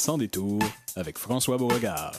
Sans détour avec François Beauregard.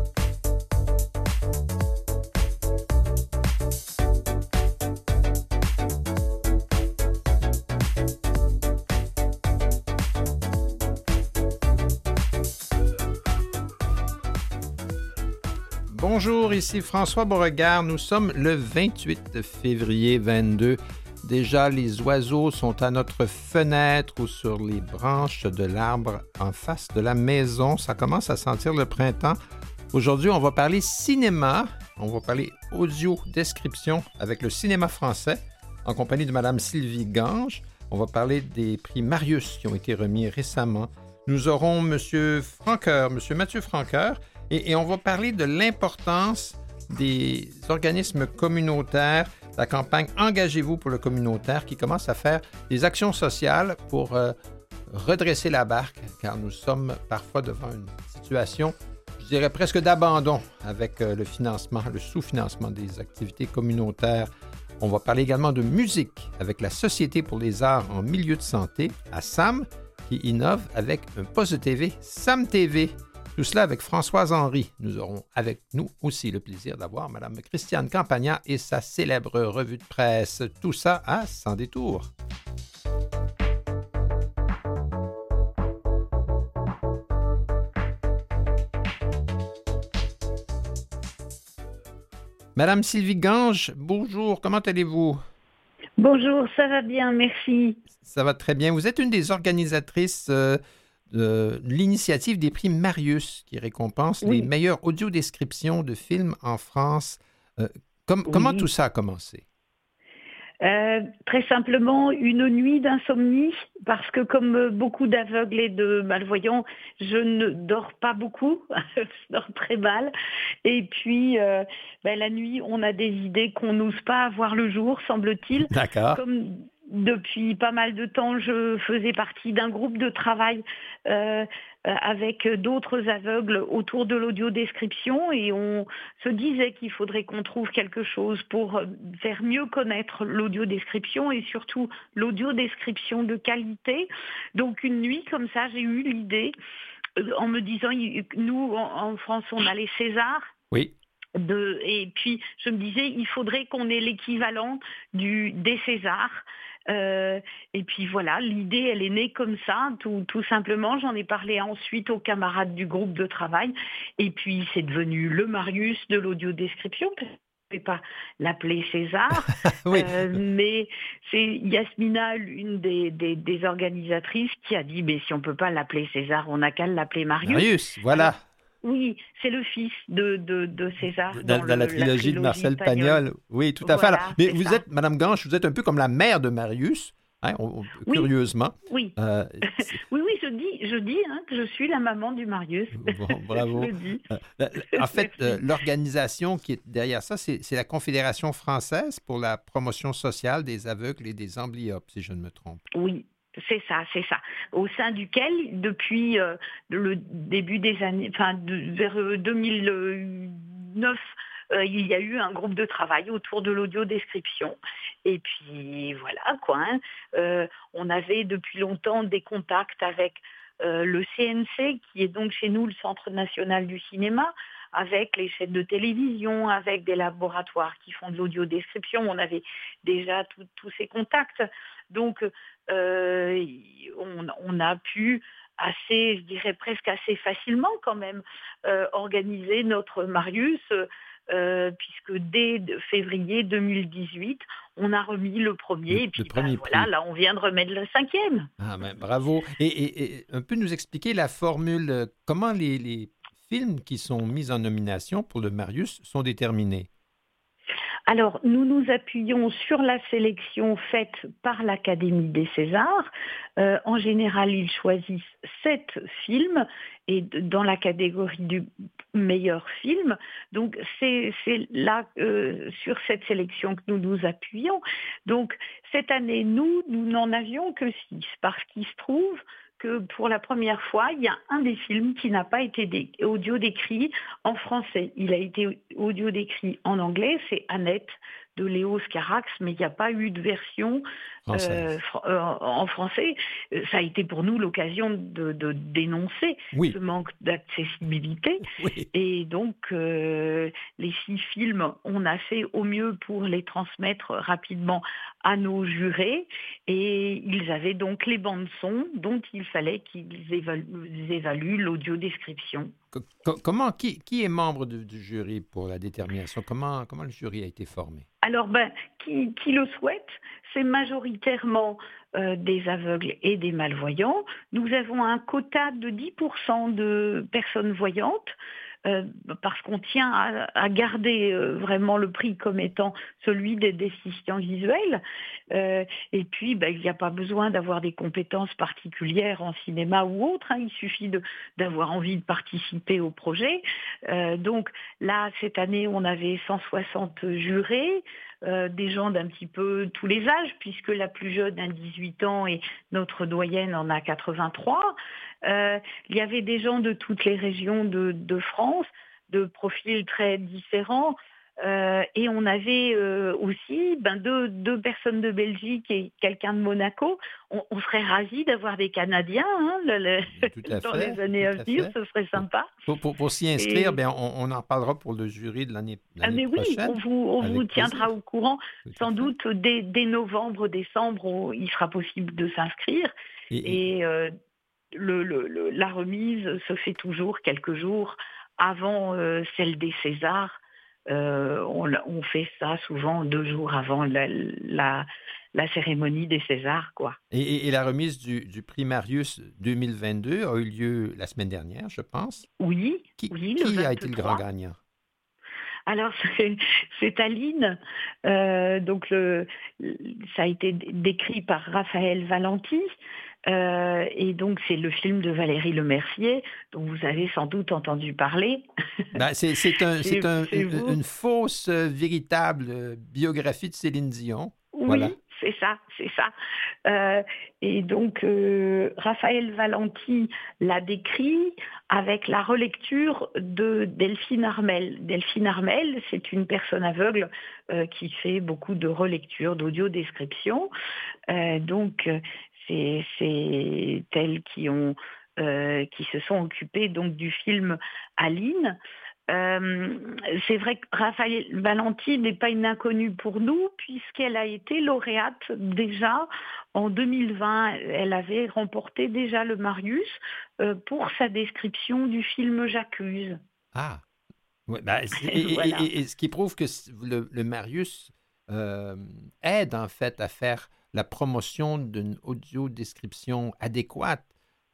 Bonjour, ici François Beauregard. Nous sommes le 28 février 22. Déjà, les oiseaux sont à notre fenêtre ou sur les branches de l'arbre en face de la maison. Ça commence à sentir le printemps. Aujourd'hui, on va parler cinéma. On va parler audio-description avec le cinéma français en compagnie de Mme Sylvie Gange. On va parler des prix Marius qui ont été remis récemment. Nous aurons M. Francoeur, M. Mathieu Francoeur, et on va parler de l'importance des organismes communautaires, la campagne Engagez-vous pour le communautaire qui commence à faire des actions sociales pour redresser la barque, car nous sommes parfois devant une situation, je dirais presque d'abandon avec le financement, le sous-financement des activités communautaires. On va parler également de musique avec la Société pour les arts en milieu de santé, à SAM, qui innove avec un poste de TV, SAM TV. Tout cela avec Françoise Henry. Nous aurons avec nous aussi le plaisir d'avoir Mme Christiane Campagna et sa célèbre revue de presse. Tout ça à Sans détour. Madame Sylvie Gange, bonjour, comment allez-vous? Bonjour, ça va bien, merci. Ça va très bien. Vous êtes une des organisatrices de l'initiative des prix Marius qui récompense les meilleures audiodescriptions de films en France. Comment tout ça a commencé? Très simplement, une nuit d'insomnie, parce que comme beaucoup d'aveugles et de malvoyants, je ne dors pas beaucoup, je dors très mal. Et puis, la nuit, on a des idées qu'on n'ose pas avoir le jour, semble-t-il. D'accord. Comme depuis pas mal de temps, je faisais partie d'un groupe de travail avec d'autres aveugles autour de l'audiodescription et on se disait qu'il faudrait qu'on trouve quelque chose pour faire mieux connaître l'audiodescription et surtout l'audiodescription de qualité. Donc une nuit comme ça, j'ai eu l'idée en me disant, nous en France on a les Césars. Oui. Et puis je me disais, il faudrait qu'on ait l'équivalent des Césars. Et puis voilà, l'idée, elle est née comme ça, tout simplement. J'en ai parlé ensuite aux camarades du groupe de travail. Et puis, c'est devenu le Marius de l'audiodescription. Je ne vais pas l'appeler César, oui. Mais c'est Yasmina, l'une des organisatrices, qui a dit, mais si on ne peut pas l'appeler César, on n'a qu'à l'appeler Marius. Marius, voilà. Alors, oui, c'est le fils de César. Dans la trilogie de Marcel Pagnol. Oui, tout à fait. Alors, mais vous êtes, Madame Gange, vous êtes un peu comme la mère de Marius, hein, curieusement. Oui, oui, je dis que je suis la maman du Marius. Bon, bravo. Je le dis. En fait, l'organisation qui est derrière ça, c'est la Confédération française pour la promotion sociale des aveugles et des amblyopes, si je ne me trompe. Oui. C'est ça. Au sein duquel, depuis le début des années, vers 2009, il y a eu un groupe de travail autour de l'audiodescription. Et puis voilà, quoi. On avait depuis longtemps des contacts avec le CNC, qui est donc chez nous le Centre national du cinéma, avec les chaînes de télévision, avec des laboratoires qui font de l'audiodescription. On avait déjà tous ces contacts. Donc, on a pu je dirais presque assez facilement quand même, organiser notre Marius, puisque dès février 2018, on a remis le premier, et puis voilà, là on vient de remettre le 5e. Ah ben, bravo. Et un peu nous expliquer la formule, comment les films qui sont mis en nomination pour le Marius sont déterminés? Alors, nous nous appuyons sur la sélection faite par l'Académie des Césars. En général, ils choisissent 7 films et dans la catégorie du meilleur film. Donc, c'est là, sur cette sélection que nous nous appuyons. Donc, cette année, nous n'en avions que 6 parce qu'il se trouve que pour la première fois, il y a un des films qui n'a pas été audio décrit en français. Il a été audio décrit en anglais, c'est Annette de Léo Scarax, mais il n'y a pas eu de version Française. en français. Ça a été pour nous l'occasion de dénoncer Oui, ce manque d'accessibilité. oui. Et donc, les 6 films, on a fait au mieux pour les transmettre rapidement à nos jurés. Et ils avaient donc les bandes son dont il fallait qu'ils évaluent l'audio-description. Qui est membre du jury pour la détermination? Comment le jury a été formé? Alors, qui le souhaite, c'est majoritairement des aveugles et des malvoyants. Nous avons un quota de 10% de personnes voyantes, euh, parce qu'on tient à garder vraiment le prix comme étant celui des déficients visuels. Et puis, il n'y a pas besoin d'avoir des compétences particulières en cinéma ou autre, hein. Il suffit d'avoir envie de participer au projet. Donc là, cette année, on avait 160 jurés, des gens d'un petit peu tous les âges, puisque la plus jeune a 18 ans et notre doyenne en a 83. Il y avait des gens de toutes les régions de France, de profils très différents. Et on avait aussi deux personnes de Belgique et quelqu'un de Monaco. On serait ravis d'avoir des Canadiens, hein, Tout à dans fait, les années tout à à venir, fait. ce serait sympa. Pour s'y inscrire, Et bien, on en parlera pour le jury de l'année mais oui, prochaine, on vous avec tiendra plaisir. au courant. Tout à Sans fait. doute dès novembre, décembre, il sera possible de s'inscrire. Et, Et la remise se fait toujours quelques jours avant celle des Césars. On fait ça souvent 2 jours avant la cérémonie des Césars, quoi. et la remise du prix Marius 2022 a eu lieu la semaine dernière, je pense. Oui, Qui, oui, le qui a été le grand 23. gagnant? Alors, c'est Aline. Donc, ça a été décrit par Raphaël Valenti. Et donc, c'est le film de Valérie Lemercier, dont vous avez sans doute entendu parler. Ben, C'est vous. une fausse, véritable biographie de Céline Dion. Voilà. Oui, c'est ça, c'est ça. Et donc, Raphaël Valenti l'a décrit avec la relecture de Delphine Armel. Delphine Armel, c'est une personne aveugle qui fait beaucoup de relecture, d'audio-description. Donc, c'est elles qui se sont occupées donc du film Aline. C'est vrai que Raphaël Valenti n'est pas une inconnue pour nous, puisqu'elle a été lauréate déjà en 2020. Elle avait remporté déjà le Marius pour sa description du film J'accuse. Ah, ouais, ben, Voilà. et ce qui prouve que le Marius euh, aide en fait à faire la promotion d'une audio-description adéquate.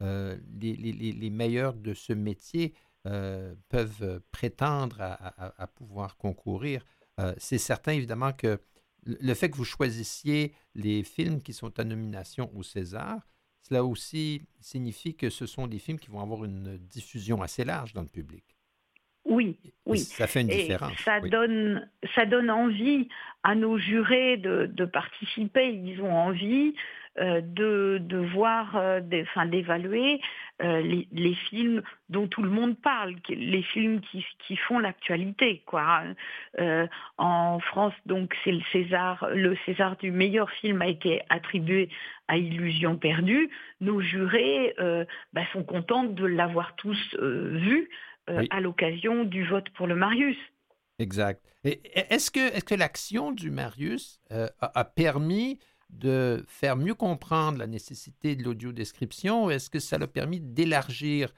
Les meilleurs de ce métier peuvent prétendre à pouvoir concourir. C'est certain évidemment que le fait que vous choisissiez les films qui sont en nomination au César, cela aussi signifie que ce sont des films qui vont avoir une diffusion assez large dans le public. Oui, Et oui. ça fait une Et différence, ça oui. donne envie à nos jurés de participer. Ils ont envie de voir, d'évaluer les films dont tout le monde parle, les films qui font l'actualité, quoi. En France, donc, c'est le César du meilleur film a été attribué à Illusion perdue. Nos jurés sont contents de l'avoir tous vu Oui, à l'occasion du vote pour le Marius. exact. Est-ce que l'action du Marius a permis de faire mieux comprendre la nécessité de l'audiodescription ou est-ce que ça l'a permis d'élargir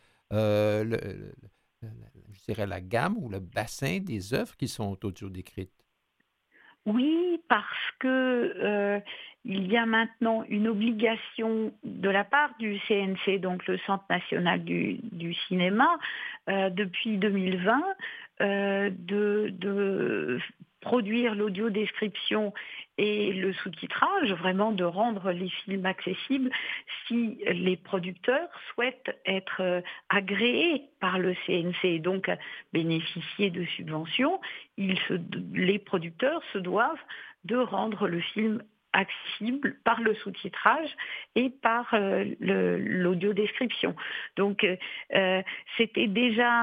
je dirais la gamme ou le bassin des œuvres qui sont audio-décrites? Oui, parce que il y a maintenant une obligation de la part du CNC, donc le Centre national du cinéma, depuis 2020, de produire l'audio-description et le sous-titrage, vraiment de rendre les films accessibles si les producteurs souhaitent être agréés par le CNC et donc bénéficier de subventions. Les producteurs se doivent de rendre le film accessible par le sous-titrage et par l'audio-description. Donc, c'était déjà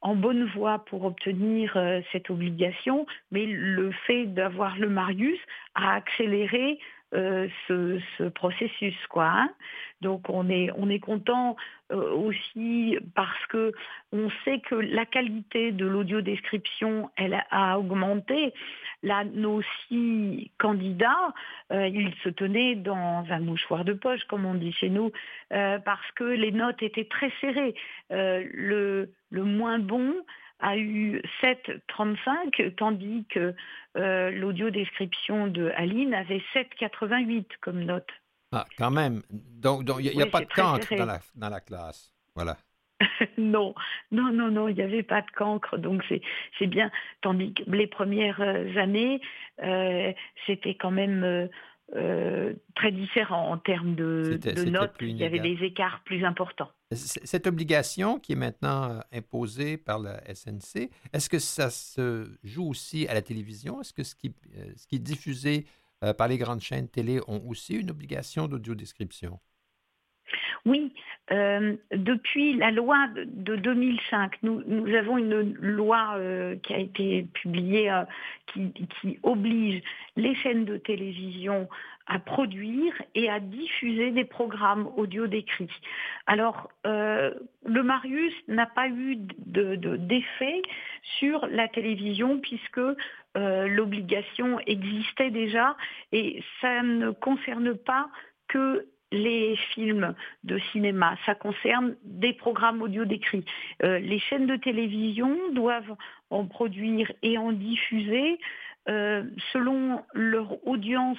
en bonne voie pour obtenir cette obligation, mais le fait d'avoir le Marius a accéléré ce processus, quoi. Hein. Donc on est content aussi parce que on sait que la qualité de l'audiodescription elle a augmenté. Là, nos 6 candidats, ils se tenaient dans un mouchoir de poche, comme on dit chez nous, parce que les notes étaient très serrées. Le moins bon a eu 7,35, tandis que l'audiodescription de Aline avait 7,88 comme note. Ah, quand même. Donc il n'y a Oui, pas c'est de très cancre serré. dans la classe. Voilà. Non, il n'y avait pas de cancre, donc c'est bien. Tandis que les premières années, c'était quand même très différent en termes de C'était notes. plus Il y avait inégal. des écarts plus importants. Cette obligation qui est maintenant imposée par la SNC, est-ce que ça se joue aussi à la télévision? Est-ce que ce qui est diffusé par les grandes chaînes télé ont aussi une obligation d'audiodescription? Oui, depuis la loi de 2005, nous avons une loi qui a été publiée qui oblige les chaînes de télévision à produire et à diffuser des programmes audio décrits. Alors, le Marius n'a pas eu d'effet sur la télévision puisque l'obligation existait déjà et ça ne concerne pas que les films de cinéma, ça concerne des programmes audio décrits. Les chaînes de télévision doivent en produire et en diffuser selon leur audience,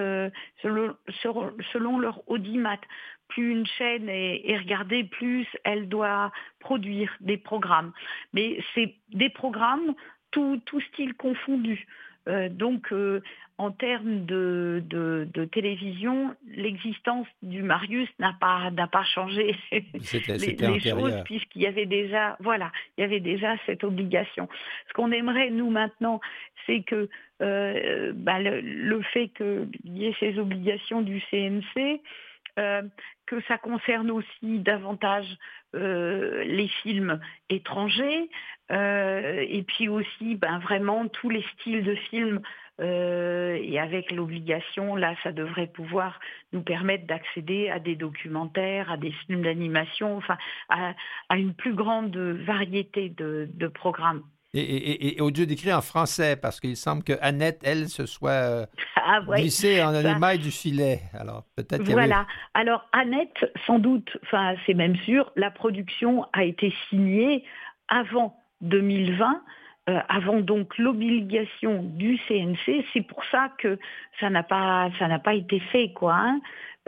selon leur audimat. Plus une chaîne est regardée, plus elle doit produire des programmes. Mais c'est des programmes, tout style confondu. Donc, en termes de télévision, l'existence du Marius n'a pas changé C'était les choses antérieur. puisqu'il y avait déjà, voilà, il y avait déjà cette obligation. Ce qu'on aimerait nous maintenant, c'est que le fait qu'il y ait ces obligations du CNC, que ça concerne aussi davantage les films étrangers et puis aussi vraiment tous les styles de films et avec l'obligation, là, ça devrait pouvoir nous permettre d'accéder à des documentaires, à des films d'animation, enfin à une plus grande variété de programmes. Et audio décrit en français, parce qu'il semble que Annette, elle, se soit Ah ouais, glissée en ça, émail du filet. Alors, peut-être qu'il y avait... voilà. Alors Annette, sans doute, enfin c'est même sûr, la production a été signée avant 2020, avant donc l'obligation du CNC. C'est pour ça que ça n'a pas été fait, quoi. Hein.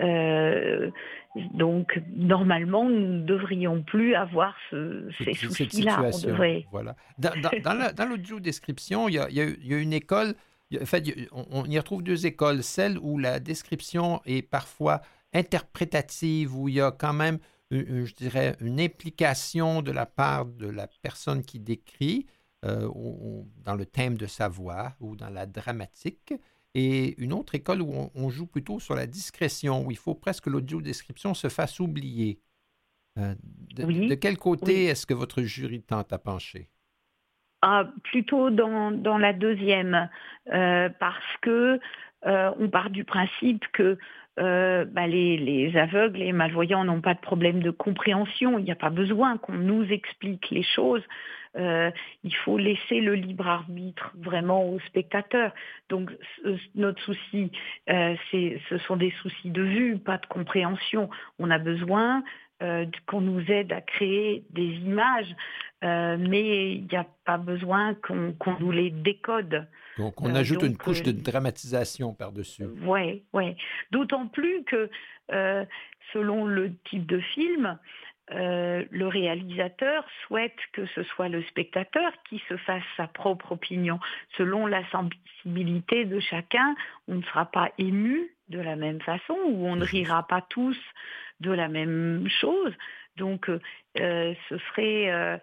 Donc normalement, nous ne devrions plus avoir ces cette soucis-là. On situation. devrait. Voilà. Dans l'audio-description, il y a une école, en fait, on y retrouve 2 écoles. Celle où la description est parfois interprétative, où il y a quand même, je dirais, une implication de la part de la personne qui décrit dans le thème de sa voix ou dans la dramatique. Et une autre école où on joue plutôt sur la discrétion, où il faut presque que l'audio-description se fasse oublier. De Oui, quel côté oui. est-ce que votre jury tente à pencher? Ah, plutôt dans la deuxième, parce que on part du principe que les aveugles, les malvoyants n'ont pas de problème de compréhension. Il n'y a pas besoin qu'on nous explique les choses. Il faut laisser le libre arbitre vraiment aux spectateurs. Donc notre souci, ce sont des soucis de vue, pas de compréhension. On a besoin qu'on nous aide à créer des images, mais il n'y a pas besoin qu'on nous les décode. Donc, on ajoute une Donc, couche de dramatisation par-dessus. ouais. D'autant plus que selon le type de film, le réalisateur souhaite que ce soit le spectateur qui se fasse sa propre opinion. Selon la sensibilité de chacun, on ne sera pas ému de la même façon ou on ne rira pas tous de la même chose. Donc, ce serait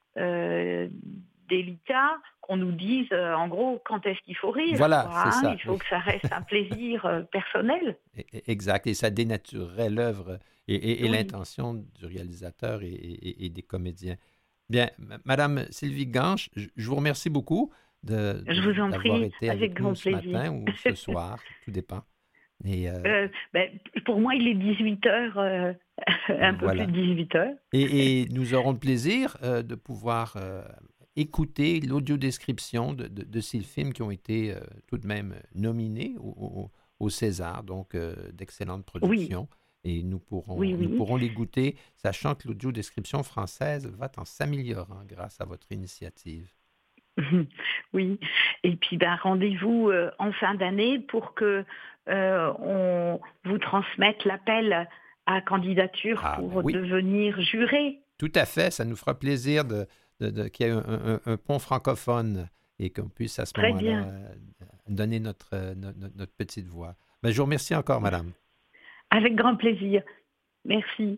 délicat qu'on nous dise, en gros, quand est-ce qu'il faut rire. Voilà, Quoi, c'est hein. ça. Il faut Oui. que ça reste un plaisir personnel. Exact. Et ça dénaturerait l'œuvre et Oui. l'intention du réalisateur et des comédiens. Bien, Madame Sylvie Ganche, je vous remercie beaucoup Je vous en d'avoir prie, été avec avec grand nous ce plaisir. matin ou ce soir, tout dépend. Et Pour moi, il est 18 heures, un peu plus voilà. de 18 heures. Et nous aurons le plaisir de pouvoir écouter l'audiodescription de ces films qui ont été tout de même nominés au César, donc d'excellentes Oui, productions. Et nous oui. pourrons les goûter, sachant que l'audiodescription française va en s'améliorant grâce à votre initiative. Oui. Et puis, rendez-vous en fin d'année pour que on vous transmette l'appel à candidature Ah, ben pour oui, devenir juré. tout à fait. Ça nous fera plaisir qu'il y ait un pont francophone et qu'on puisse à ce Très moment-là bien. donner notre petite voix. Ben, je vous remercie encore, madame. Avec grand plaisir. Merci.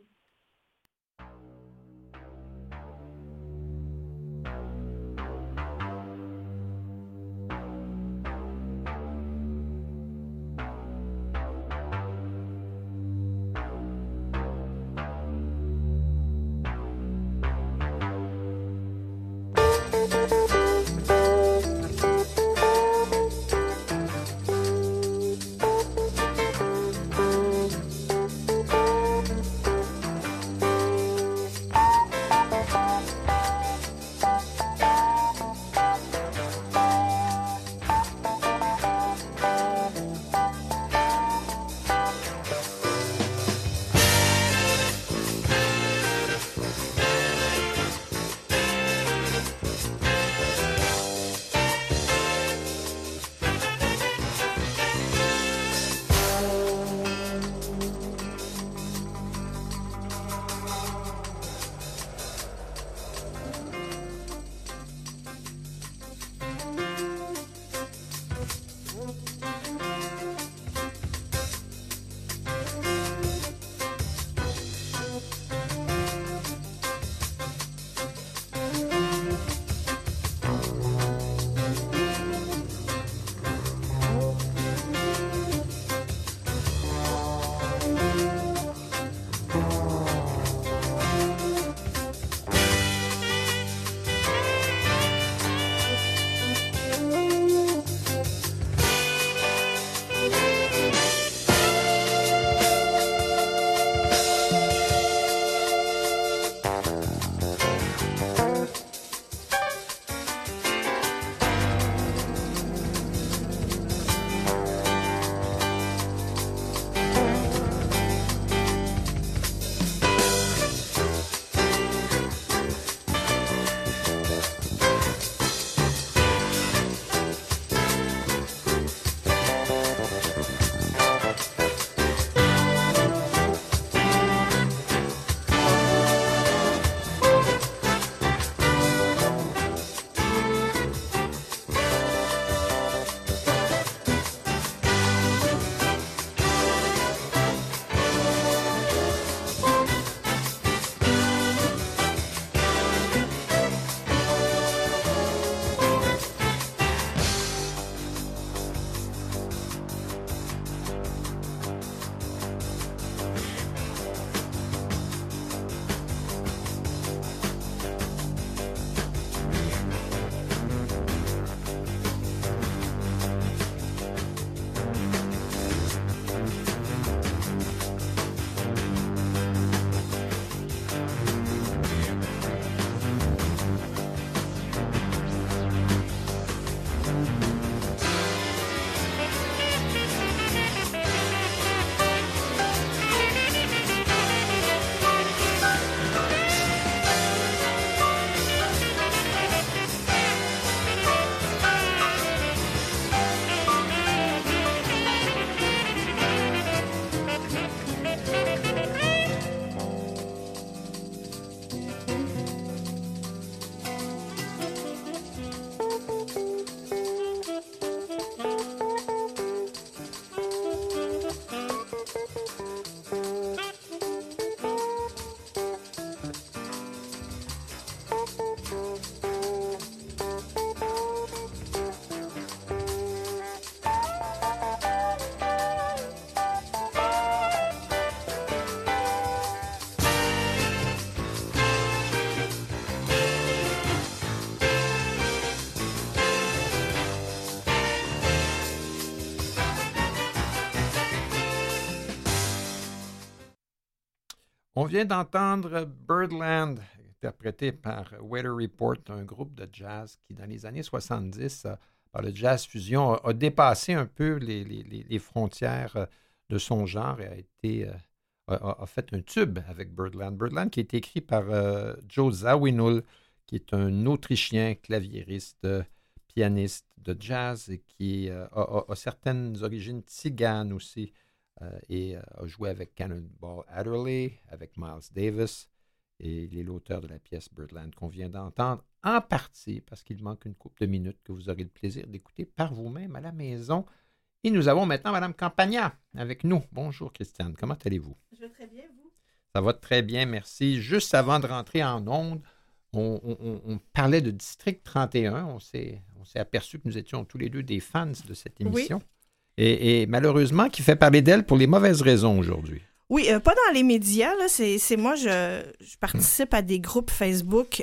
On vient d'entendre Birdland, interprété par Weather Report, un groupe de jazz qui, dans les années 70, par le jazz fusion, a dépassé un peu les frontières de son genre et a fait un tube avec Birdland. Birdland qui est écrit par Joe Zawinul, qui est un Autrichien claviériste, pianiste de jazz et qui a certaines origines tziganes aussi et a joué avec Cannonball Adderley, avec Miles Davis et il est l'auteur de la pièce Birdland qu'on vient d'entendre en partie parce qu'il manque une couple de minutes que vous aurez le plaisir d'écouter par vous-même à la maison. Et nous avons maintenant Mme Campagna avec nous. Bonjour Christiane, comment allez-vous? Je vais très bien, vous? Ça va très bien, merci. Juste avant de rentrer en ondes, on parlait de District 31. On s'est aperçu que nous étions tous les deux des fans de cette émission. Oui. Et malheureusement, qui fait parler d'elle pour les mauvaises raisons aujourd'hui. Oui, pas dans les médias. Là, c'est moi, je participe à des groupes Facebook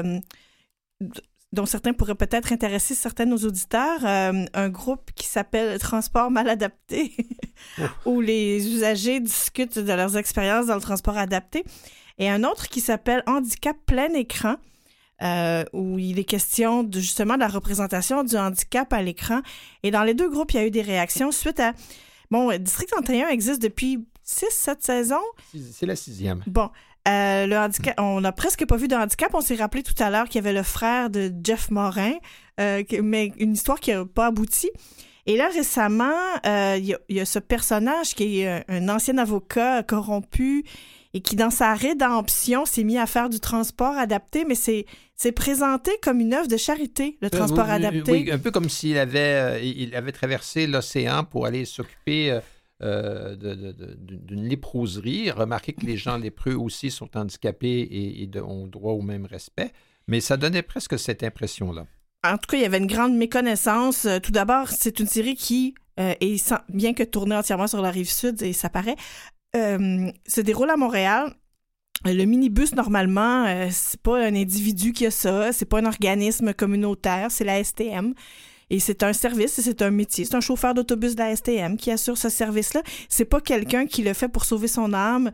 dont certains pourraient peut-être intéresser certains de nos auditeurs. Un groupe qui s'appelle Transport mal adapté, où les usagers discutent de leurs expériences dans le transport adapté. Et un autre qui s'appelle Handicap plein écran, où il est question justement de la représentation du handicap à l'écran. Et dans les deux groupes, il y a eu des réactions suite à... Bon, District 31 existe depuis 6-7 saisons. C'est la 6e. Bon, le handicap, on n'a presque pas vu de handicap. On s'est rappelé tout à l'heure qu'il y avait le frère de Jeff Morin, mais une histoire qui n'a pas abouti. Et là, récemment, il y a ce personnage qui est un ancien avocat corrompu et qui, dans sa rédemption, s'est mis à faire du transport adapté, mais c'est présenté comme une œuvre de charité, le transport adapté. Oui, un peu comme s'il avait traversé l'océan pour aller s'occuper d'une léproserie. Remarquez que les gens lépreux aussi sont handicapés et ont droit au même respect, mais ça donnait presque cette impression-là. En tout cas, il y avait une grande méconnaissance. Tout d'abord, c'est une série qui, bien que tournée entièrement sur la Rive-Sud, et ça paraît, se déroule à Montréal. Le minibus, normalement, c'est pas un individu qui a ça, c'est pas un organisme communautaire, c'est la STM. Et c'est un service, c'est un métier. C'est un chauffeur d'autobus de la STM qui assure ce service-là. C'est pas quelqu'un qui le fait pour sauver son âme.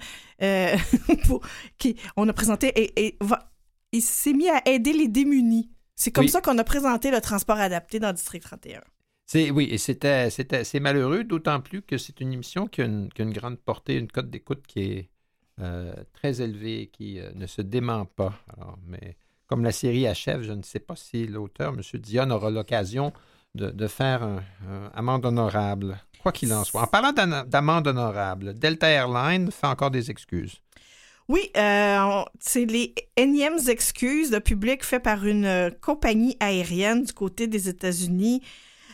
On a présenté il s'est mis à aider les démunis. C'est comme ça qu'on a présenté le transport adapté dans District 31. Oui, et c'est malheureux, d'autant plus que c'est une émission qui a une grande portée, une cote d'écoute qui est très élevée, qui ne se dément pas. Alors, mais comme la série achève, je ne sais pas si l'auteur, M. Dionne, aura l'occasion de faire un amende honorable, quoi qu'il en soit. En parlant d'amende honorable, Delta Airlines fait encore des excuses. Oui, c'est les énièmes excuses de public faites par une compagnie aérienne du côté des États-Unis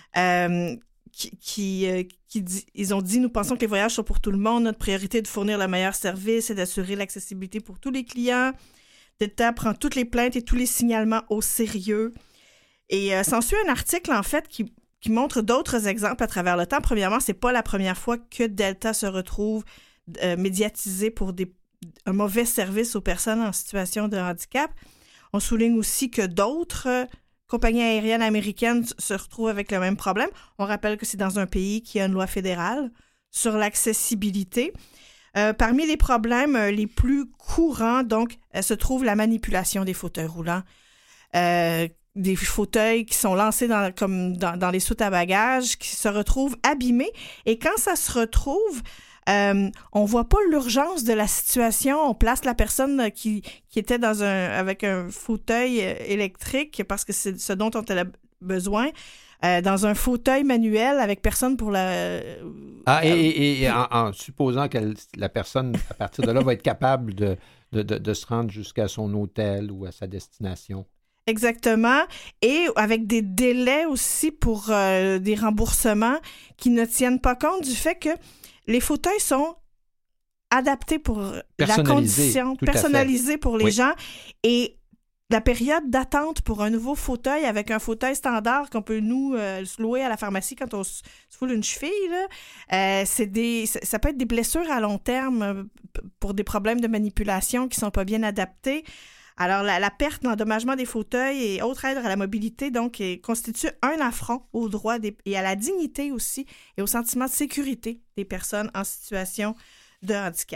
ils ont dit « Nous pensons que les voyages sont pour tout le monde. Notre priorité est de fournir le meilleur service et d'assurer l'accessibilité pour tous les clients. Delta prend toutes les plaintes et tous les signalements au sérieux. » Et s'ensuit un article, en fait, qui montre d'autres exemples à travers le temps. Premièrement, c'est pas la première fois que Delta se retrouve médiatisé pour un mauvais service aux personnes en situation de handicap. On souligne aussi que d'autres compagnies aériennes américaines se retrouvent avec le même problème. On rappelle que c'est dans un pays qui a une loi fédérale sur l'accessibilité. Parmi les problèmes les plus courants, donc, se trouve la manipulation des fauteuils roulants. Des fauteuils qui sont lancés dans les soutes à bagages, qui se retrouvent abîmés. Et quand ça se retrouve, on voit pas l'urgence de la situation. On place la personne qui était avec un fauteuil électrique, parce que c'est ce dont on a besoin, dans un fauteuil manuel avec personne pour la... en supposant que la personne, à partir de là, va être capable de se rendre jusqu'à son hôtel ou à sa destination. Exactement. Et avec des délais aussi pour des remboursements qui ne tiennent pas compte du fait que les fauteuils sont adaptés pour la condition, personnalisés pour les gens. Et la période d'attente pour un nouveau fauteuil avec un fauteuil standard qu'on peut se louer à la pharmacie quand on se foule une cheville, là, ça peut être des blessures à long terme pour des problèmes de manipulation qui ne sont pas bien adaptés. Alors, la perte, l'endommagement des fauteuils et autres aides à la mobilité, donc, constitue un affront aux droits et à la dignité aussi et au sentiment de sécurité des personnes en situation de handicap.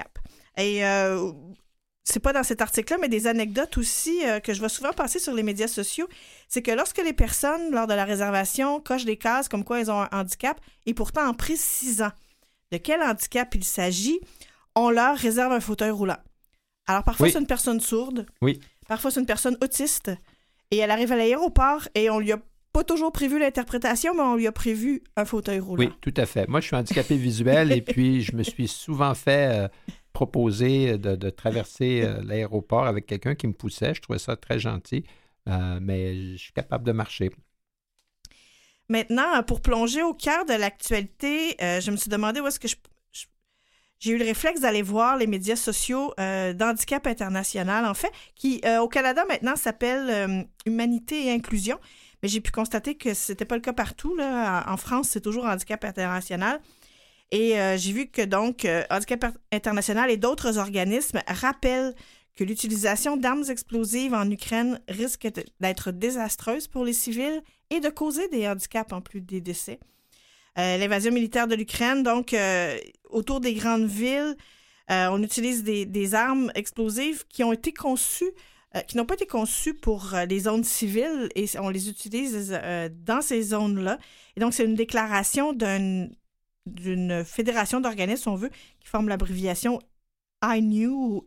Et c'est pas dans cet article-là, mais des anecdotes aussi que je vois souvent passer sur les médias sociaux, c'est que lorsque les personnes, lors de la réservation, cochent des cases comme quoi elles ont un handicap, et pourtant en précisant de quel handicap il s'agit, on leur réserve un fauteuil roulant. Alors parfois, c'est une personne sourde, parfois, c'est une personne autiste, et elle arrive à l'aéroport et on lui a pas toujours prévu l'interprétation, mais on lui a prévu un fauteuil roulant. Oui, tout à fait. Moi, je suis handicapé visuel et puis je me suis souvent fait proposer de traverser l'aéroport avec quelqu'un qui me poussait. Je trouvais ça très gentil, mais je suis capable de marcher. Maintenant, pour plonger au cœur de l'actualité, je me suis demandé où est-ce que j'ai eu le réflexe d'aller voir les médias sociaux d'Handicap International, en fait, qui au Canada maintenant s'appelle Humanité et Inclusion. Mais j'ai pu constater que c'était pas le cas partout. Là. En France, c'est toujours Handicap International. Et j'ai vu que donc Handicap International et d'autres organismes rappellent que l'utilisation d'armes explosives en Ukraine risque d'être désastreuse pour les civils et de causer des handicaps en plus des décès. L'invasion militaire de l'Ukraine, donc autour des grandes villes, on utilise des armes explosives qui ont été conçues, qui n'ont pas été conçues pour les zones civiles et on les utilise dans ces zones-là. Et donc, c'est une déclaration d'une fédération d'organismes, si on veut, qui forme l'abréviation INEW,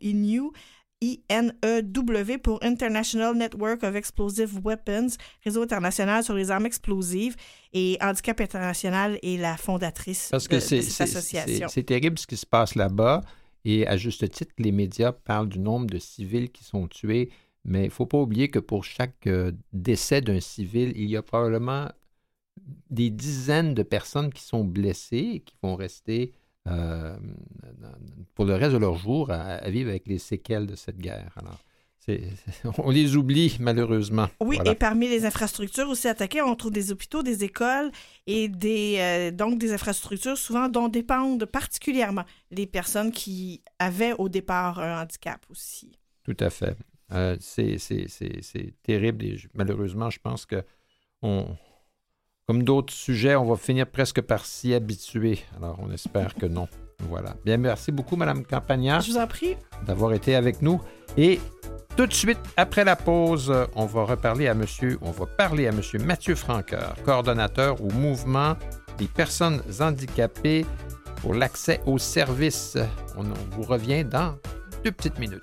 INEW pour International Network of Explosive Weapons, réseau international sur les armes explosives, et Handicap International est la fondatrice de cette association. C'est terrible ce qui se passe là-bas, et à juste titre, les médias parlent du nombre de civils qui sont tués, mais il ne faut pas oublier que pour chaque décès d'un civil, il y a probablement des dizaines de personnes qui sont blessées et qui vont rester pour le reste de leur jour à vivre avec les séquelles de cette guerre. Alors, on les oublie malheureusement. Oui, voilà. Et parmi les infrastructures aussi attaquées, on trouve des hôpitaux, des écoles et donc des infrastructures souvent dont dépendent particulièrement les personnes qui avaient au départ un handicap aussi. Tout à fait. C'est terrible et malheureusement, je pense que comme d'autres sujets, on va finir presque par s'y habituer. Alors, on espère que non. Voilà. Bien, merci beaucoup, Mme Campagna. Je vous en prie. D'avoir été avec nous. Et tout de suite, après la pause, on va parler à M. Mathieu Franqueur, coordonnateur au mouvement des personnes handicapées pour l'accès aux services. On vous revient dans 2 petites minutes.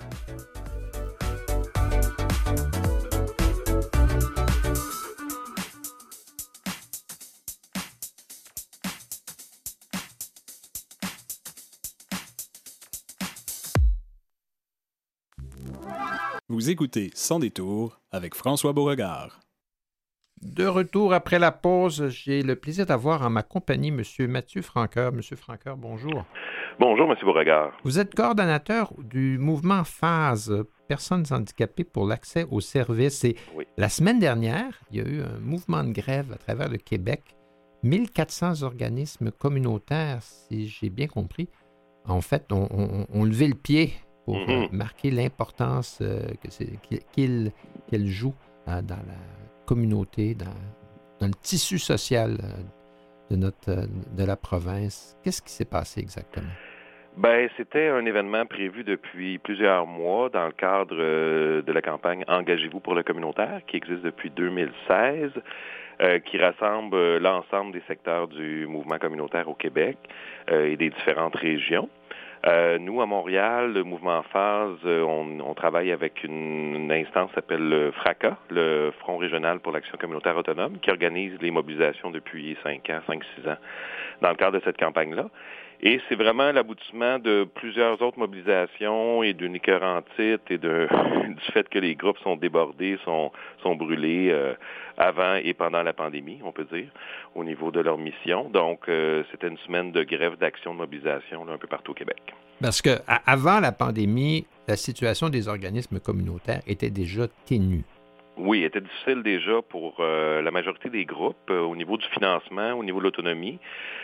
Vous écoutez Sans détour avec François Beauregard. De retour après la pause, j'ai le plaisir d'avoir en ma compagnie M. Mathieu Franqueur. M. Franqueur, bonjour. Bonjour, M. Beauregard. Vous êtes coordonnateur du mouvement PHASE, Personnes handicapées pour l'accès aux services. Et la semaine dernière, il y a eu un mouvement de grève à travers le Québec. 1400 organismes communautaires, si j'ai bien compris, en fait, ont levé le pied pour marquer l'importance qu'elle joue dans la communauté, dans le tissu social de la province. Qu'est-ce qui s'est passé exactement? Bien, c'était un événement prévu depuis plusieurs mois dans le cadre de la campagne « Engagez-vous pour le communautaire » qui existe depuis 2016, qui rassemble l'ensemble des secteurs du mouvement communautaire au Québec et des différentes régions. Nous, à Montréal, le mouvement PHASE, on travaille avec une instance qui s'appelle le FRACA, le Front régional pour l'action communautaire autonome, qui organise les mobilisations depuis 5-6 ans dans le cadre de cette campagne-là. Et c'est vraiment l'aboutissement de plusieurs autres mobilisations et d'une écœurantite et du fait que les groupes sont débordés, sont brûlés avant et pendant la pandémie, on peut dire, au niveau de leur mission. Donc, c'était une semaine de grève, d'action, de mobilisation là, un peu partout au Québec. Parce qu'avant la pandémie, la situation des organismes communautaires était déjà ténue. Oui, elle était difficile déjà pour la majorité des groupes au niveau du financement, au niveau de l'autonomie.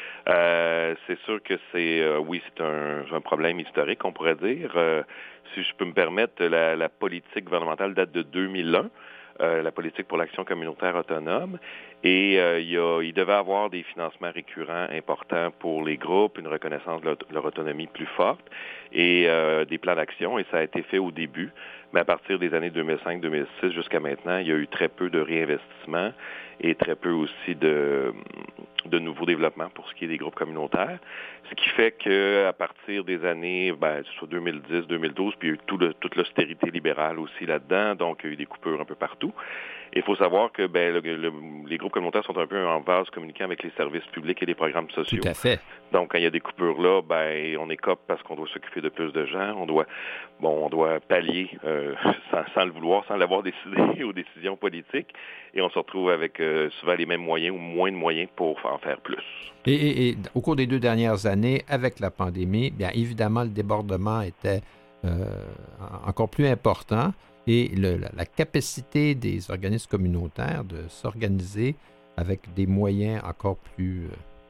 C'est sûr que c'est un problème historique, on pourrait dire. Si je peux me permettre, la politique gouvernementale date de 2001, la politique pour l'action communautaire autonome. Et il devait avoir des financements récurrents importants pour les groupes, une reconnaissance de leur autonomie plus forte et des plans d'action. Et ça a été fait au début. Mais à partir des années 2005-2006 jusqu'à maintenant, il y a eu très peu de réinvestissement et très peu aussi de nouveaux développements pour ce qui est des groupes communautaires. Ce qui fait qu'à partir des années soit 2010-2012, puis il y a eu toute l'austérité libérale aussi là-dedans, donc il y a eu des coupures un peu partout. Il faut savoir que les groupes communautaires sont un peu en vase communiquant avec les services publics et les programmes sociaux. Tout à fait. Donc, quand il y a des coupures là, on écope parce qu'on doit s'occuper de plus de gens. On doit pallier sans le vouloir, sans l'avoir décidé aux décisions politiques. Et on se retrouve avec souvent les mêmes moyens ou moins de moyens pour en faire plus. Et au cours des 2 dernières années, avec la pandémie, bien évidemment, le débordement était encore plus important. Et la capacité des organismes communautaires de s'organiser avec des moyens encore plus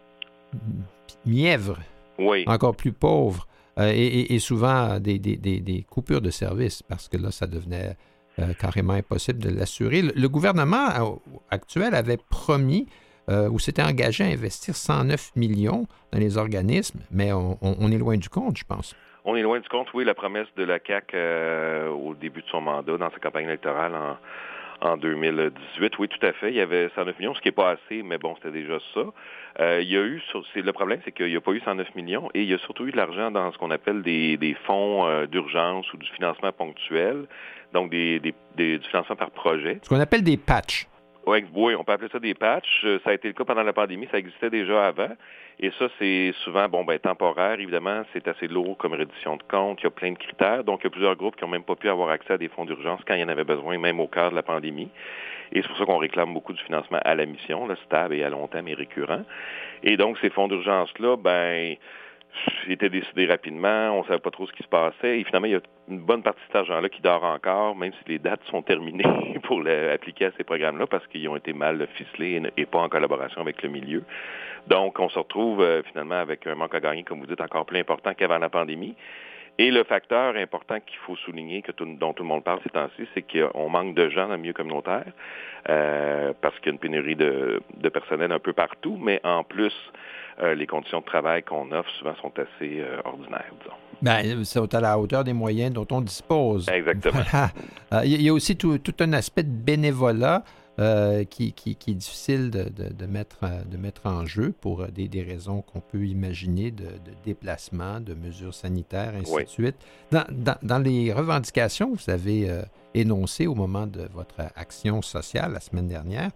mièvres, oui, encore plus pauvres, et souvent des coupures de services, parce que là, ça devenait carrément impossible de l'assurer. Le gouvernement actuel avait promis ou s'était engagé à investir 109 millions dans les organismes, mais on est loin du compte, je pense. On est loin du compte, oui, la promesse de la CAQ au début de son mandat, dans sa campagne électorale en 2018. Oui, tout à fait. Il y avait 109 millions, ce qui n'est pas assez, mais bon, c'était déjà ça. Le problème, c'est qu'il n'y a pas eu 109 millions et il y a surtout eu de l'argent dans ce qu'on appelle des fonds d'urgence ou du financement ponctuel, donc du financement par projet. Ce qu'on appelle des patchs. Oui, on peut appeler ça des patchs. Ça a été le cas pendant la pandémie, ça existait déjà avant. Et ça, c'est souvent temporaire. Évidemment, c'est assez lourd comme reddition de compte. Il y a plein de critères. Donc, il y a plusieurs groupes qui n'ont même pas pu avoir accès à des fonds d'urgence quand il y en avait besoin, même au cœur de la pandémie. Et c'est pour ça qu'on réclame beaucoup du financement à la mission, stable et à long terme et récurrent. Et donc, ces fonds d'urgence-là, étaient décidés rapidement, on ne savait pas trop ce qui se passait. Et finalement, il y a une bonne partie de cet argent-là qui dort encore, même si les dates sont terminées pour l'appliquer à ces programmes-là, parce qu'ils ont été mal ficelés et pas en collaboration avec le milieu. Donc, on se retrouve finalement avec un manque à gagner, comme vous dites, encore plus important qu'avant la pandémie. Et le facteur important qu'il faut souligner, dont tout le monde parle ces temps-ci, c'est qu'on manque de gens dans le milieu communautaire, parce qu'il y a une pénurie de personnel un peu partout, mais en plus, les conditions de travail qu'on offre souvent sont assez ordinaires, disons. C'est à la hauteur des moyens dont on dispose. Exactement. Voilà. Il y a aussi tout un aspect de bénévolat qui est difficile de mettre en jeu pour des raisons qu'on peut imaginer de déplacement, de mesures sanitaires, ainsi de suite. Dans les revendications que vous avez énoncées au moment de votre action sociale la semaine dernière,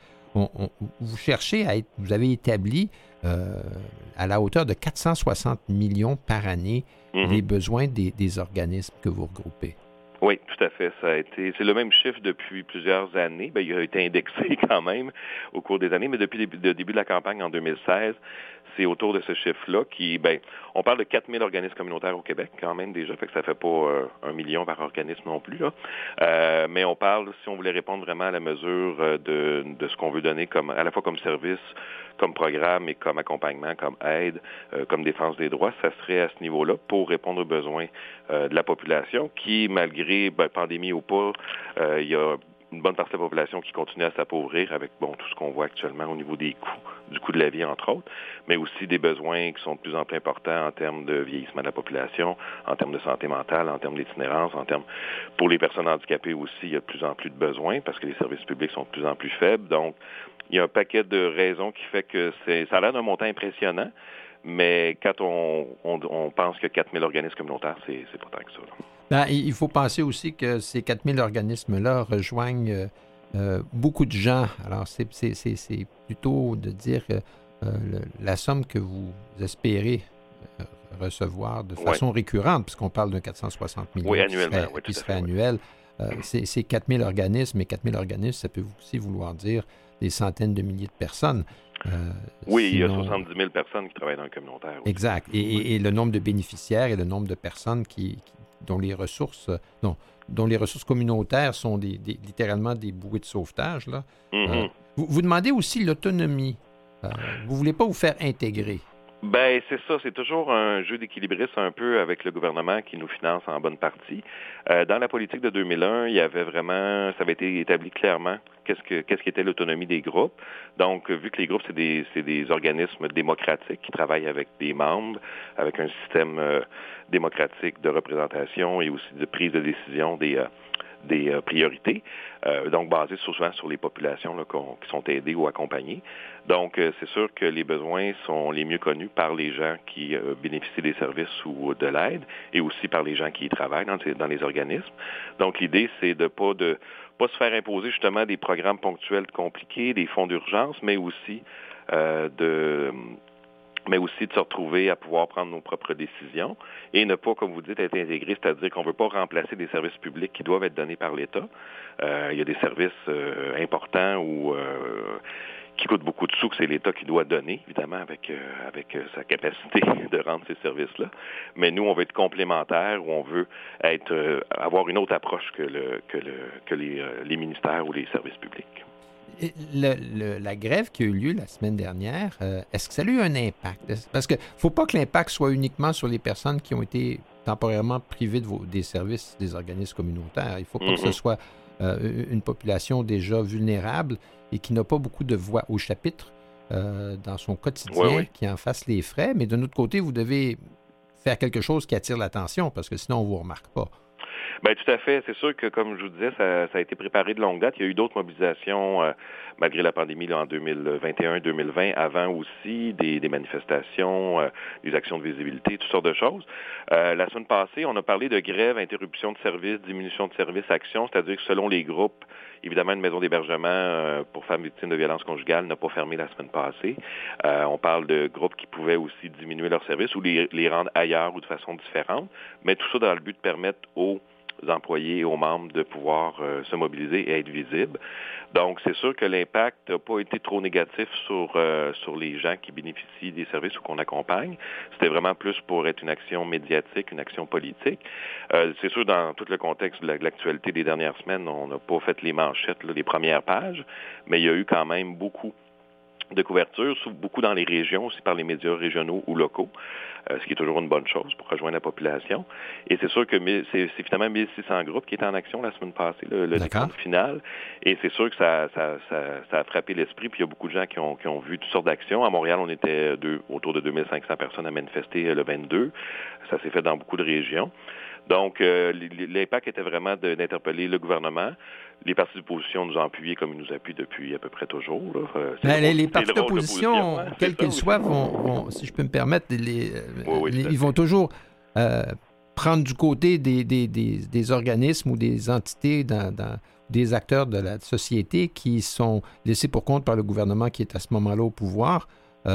vous avez établi à la hauteur de 460 millions par année les besoins des organismes que vous regroupez. Oui, tout à fait. C'est le même chiffre depuis plusieurs années. Il a été indexé quand même au cours des années, mais depuis le début de la campagne en 2016, c'est autour de ce chiffre-là on parle de 4000 organismes communautaires au Québec quand même déjà, fait que ça fait pas 1 million par organisme non plus, là. Mais on parle, si on voulait répondre vraiment à la mesure de ce qu'on veut donner à la fois comme service, comme programme et comme accompagnement, comme aide, comme défense des droits, ça serait à ce niveau-là pour répondre aux besoins de la population qui, malgré pandémie ou pas, il y a une bonne partie de la population qui continue à s'appauvrir avec tout ce qu'on voit actuellement au niveau des coûts, du coût de la vie, entre autres, mais aussi des besoins qui sont de plus en plus importants en termes de vieillissement de la population, en termes de santé mentale, en termes d'itinérance, pour les personnes handicapées aussi, il y a de plus en plus de besoins parce que les services publics sont de plus en plus faibles. Donc, il y a un paquet de raisons qui fait que ça a l'air d'un montant impressionnant, mais quand on pense que 4000 organismes communautaires, c'est pas tant que ça, là. Il faut penser aussi que ces 4000 organismes-là rejoignent beaucoup de gens. Alors, c'est plutôt de dire que la somme que vous espérez recevoir de façon récurrente, puisqu'on parle de 460 millions qui serait annuel, c'est 4000 organismes, et 4000 organismes, ça peut aussi vouloir dire des centaines de milliers de personnes. Il y a 70 000 personnes qui travaillent dans le communautaire aussi. Exact. Et le nombre de bénéficiaires et le nombre de personnes dont les ressources communautaires sont littéralement des bouées de sauvetage. Là. Mm-hmm. Vous demandez aussi l'autonomie. Vous ne voulez pas vous faire intégrer. Ben c'est ça, c'est toujours un jeu d'équilibriste un peu avec le gouvernement qui nous finance en bonne partie. Dans la politique de 2001, il y avait vraiment, ça avait été établi clairement qu'est-ce qu'était l'autonomie des groupes. Donc, vu que les groupes, c'est des organismes démocratiques qui travaillent avec des membres, avec un système démocratique de représentation et aussi de prise de décision des priorités, donc basées souvent sur les populations là, qui sont aidées ou accompagnées. Donc, c'est sûr que les besoins sont les mieux connus par les gens qui bénéficient des services ou de l'aide et aussi par les gens qui y travaillent dans les organismes. Donc, l'idée, c'est de pas se faire imposer justement des programmes ponctuels compliqués, des fonds d'urgence, mais aussi de se retrouver à pouvoir prendre nos propres décisions et ne pas, comme vous dites, être intégré, c'est-à-dire qu'on ne veut pas remplacer des services publics qui doivent être donnés par l'État. Il y a des services importants ou qui coûtent beaucoup de sous que c'est l'État qui doit donner, évidemment, avec sa capacité de rendre ces services-là. Mais nous, on veut être complémentaires ou on veut avoir une autre approche que les ministères ou les services publics. La grève qui a eu lieu la semaine dernière, est-ce que ça a eu un impact? Parce qu'il ne faut pas que l'impact soit uniquement sur les personnes qui ont été temporairement privées des services des organismes communautaires. Il ne faut pas que ce soit une population déjà vulnérable et qui n'a pas beaucoup de voix au chapitre dans son quotidien, qui en fasse les frais. Mais d'un autre côté, vous devez faire quelque chose qui attire l'attention parce que sinon, on ne vous remarque pas. Bien, tout à fait. C'est sûr que, comme je vous disais, ça a été préparé de longue date. Il y a eu d'autres mobilisations, malgré la pandémie, là, en 2021-2020, avant aussi, des manifestations, des actions de visibilité, toutes sortes de choses. La semaine passée, on a parlé de grève, interruption de services, diminution de services, action, c'est-à-dire que selon les groupes, évidemment, une maison d'hébergement pour femmes victimes de violences conjugales n'a pas fermé la semaine passée. On parle de groupes qui pouvaient aussi diminuer leurs services ou les rendre ailleurs ou de façon différente, mais tout ça dans le but de permettre aux employés et aux membres de pouvoir se mobiliser et être visibles. Donc, c'est sûr que l'impact n'a pas été trop négatif sur les gens qui bénéficient des services ou qu'on accompagne. C'était vraiment plus pour être une action médiatique, une action politique. C'est sûr, dans tout le contexte de l'actualité des dernières semaines, on n'a pas fait les manchettes, là, les premières pages, mais il y a eu quand même beaucoup de couverture, beaucoup dans les régions, aussi par les médias régionaux ou locaux, ce qui est toujours une bonne chose pour rejoindre la population. Et c'est sûr que c'est finalement 1600 groupes qui étaient en action la semaine passée, le décompte final. Et c'est sûr que ça a frappé l'esprit, puis il y a beaucoup de gens qui ont vu toutes sortes d'actions. À Montréal, on était autour de 2500 personnes à manifester le 22. Ça s'est fait dans beaucoup de régions. Donc, l'impact était vraiment d'interpeller le gouvernement. Les partis d'opposition nous ont appuyés comme ils nous appuient depuis à peu près toujours. Les partis d'opposition, quels qu'ils soient, vont, si je peux me permettre, ils vont toujours prendre du côté des organismes ou des entités, des acteurs de la société qui sont laissés pour compte par le gouvernement qui est à ce moment-là au pouvoir.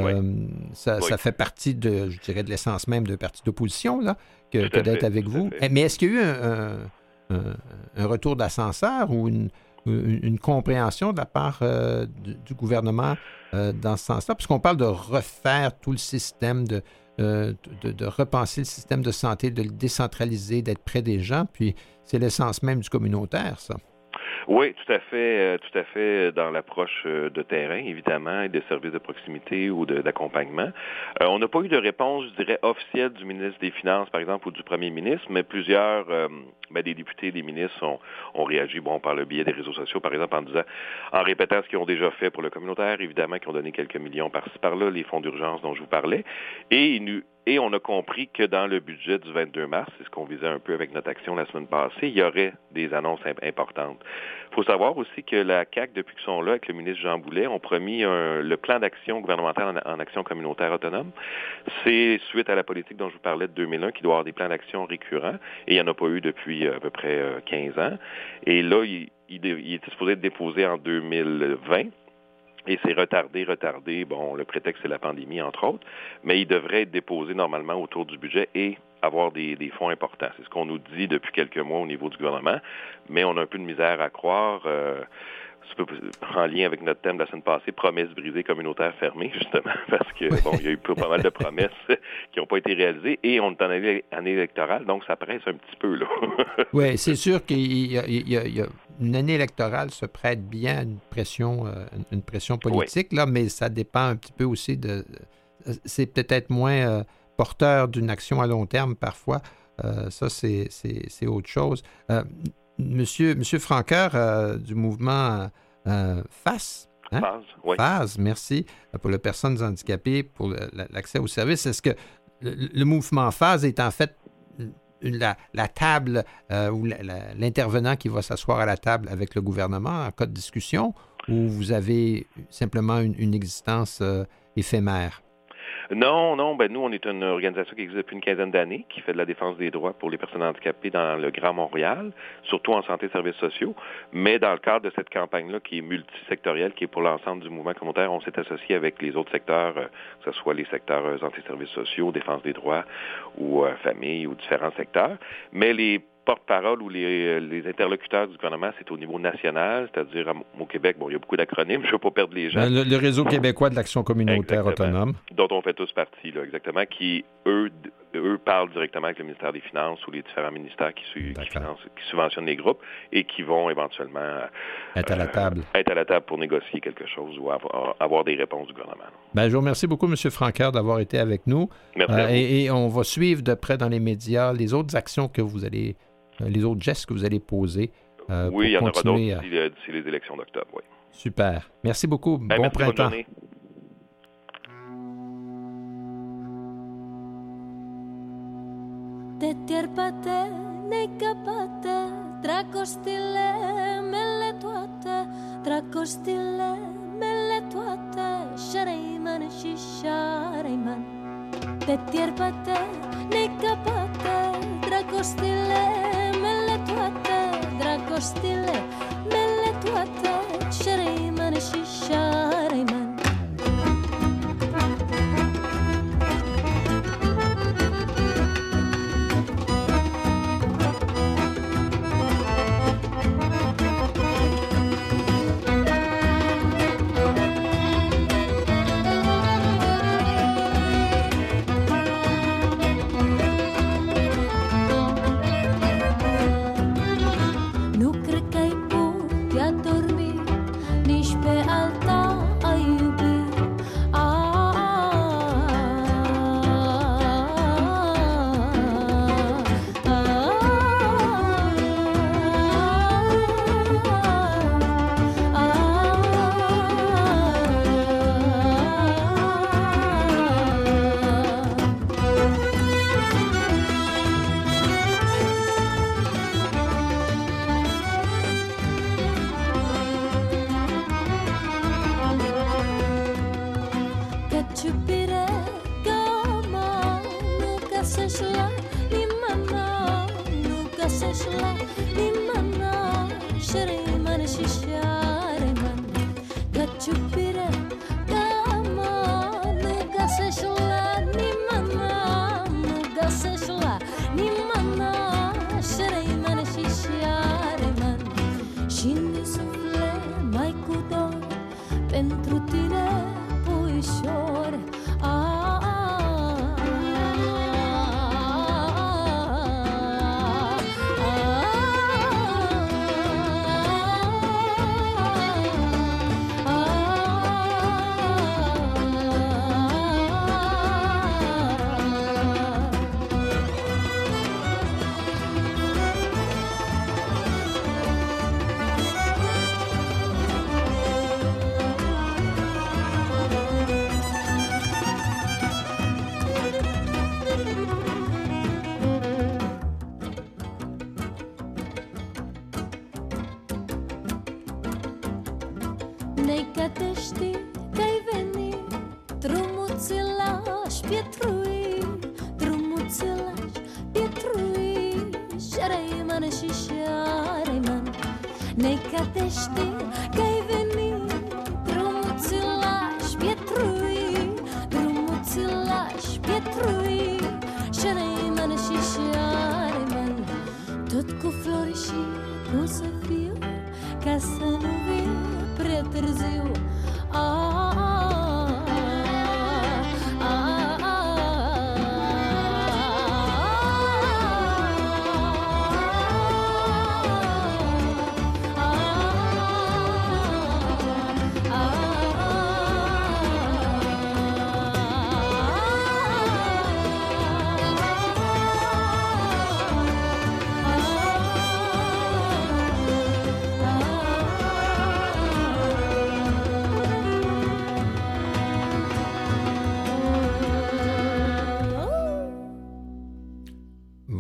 Ça fait partie de l'essence même d'un parti d'opposition, là, que d'être avec vous. Mais est-ce qu'il y a eu un retour d'ascenseur ou une compréhension de la part du gouvernement dans ce sens-là? Puisqu'on parle de refaire tout le système, de repenser le système de santé, de le décentraliser, d'être près des gens, puis c'est l'essence même du communautaire, ça. Oui, tout à fait dans l'approche de terrain, évidemment, et des services de proximité ou d'accompagnement. On n'a pas eu de réponse, je dirais, officielle du ministre des Finances, par exemple, ou du premier ministre, mais plusieurs des députés et des ministres ont réagi, par le biais des réseaux sociaux, par exemple, en répétant ce qu'ils ont déjà fait pour le communautaire, évidemment, qui ont donné quelques millions par-ci, par-là, les fonds d'urgence dont je vous parlais, et on a compris que dans le budget du 22 mars, c'est ce qu'on visait un peu avec notre action la semaine passée, il y aurait des annonces importantes. Il faut savoir aussi que la CAQ, depuis qu'ils sont là, avec le ministre Jean Boulet, ont promis le plan d'action gouvernemental en action communautaire autonome. C'est suite à la politique dont je vous parlais de 2001, qui doit avoir des plans d'action récurrents, et il n'y en a pas eu depuis à peu près 15 ans. Et là, il était supposé être déposé en 2020. Et c'est retardé. Le prétexte, c'est la pandémie, entre autres. Mais il devrait être déposé normalement autour du budget et avoir des fonds importants. C'est ce qu'on nous dit depuis quelques mois au niveau du gouvernement. Mais on a un peu de misère à croire, en lien avec notre thème de la semaine passée, promesses brisées, communautaires fermées, justement, parce que il y a eu pas mal de promesses qui n'ont pas été réalisées. Et on est en année électorale, donc ça presse un petit peu, là. Oui, c'est sûr qu'il y a une année électorale se prête bien à une pression politique, là, mais ça dépend un petit peu aussi de c'est peut-être moins porteur d'une action à long terme parfois. Ça, c'est autre chose. Monsieur Francoeur du mouvement FAS. Hein? FAS, oui. FAS, merci, pour les personnes handicapées, pour l'accès aux services. Est-ce que le mouvement FAS est en fait la table ou l'intervenant qui va s'asseoir à la table avec le gouvernement en cas de discussion, ou vous avez simplement une existence éphémère? Non, nous, on est une organisation qui existe depuis une quinzaine d'années, qui fait de la défense des droits pour les personnes handicapées dans le Grand Montréal, surtout en santé et services sociaux. Mais dans le cadre de cette campagne-là, qui est multisectorielle, qui est pour l'ensemble du mouvement communautaire, on s'est associé avec les autres secteurs, que ce soit les secteurs santé et services sociaux, défense des droits ou famille ou différents secteurs. Mais les porte-parole ou les interlocuteurs du gouvernement, c'est au niveau national, c'est-à-dire au Québec, il y a beaucoup d'acronymes, je ne veux pas perdre les gens. Le Réseau québéquois de l'action communautaire autonome. Dont on fait tous partie, là, exactement, qui, eux, parlent directement avec le ministère des Finances ou les différents ministères qui subventionnent les groupes et qui vont éventuellement être à la table pour négocier quelque chose ou avoir des réponses du gouvernement. Je vous remercie beaucoup, M. Francoeur, d'avoir été avec nous. Merci à vous. Et on va suivre de près dans les médias les autres actions que vous allez... les autres gestes que vous allez poser. Oui, il y en aura d'autres d'ici les élections d'octobre, oui. Super. Merci beaucoup. Bon printemps. Bonne journée. Te tierpate, nekapate, trakostille, melle tuate, trakostille, melle tuate, shareiman, shishareiman. Te tierpate, nekapate, trakostille, melle tuate, trakostille, melle tuate, shareiman, shishareiman.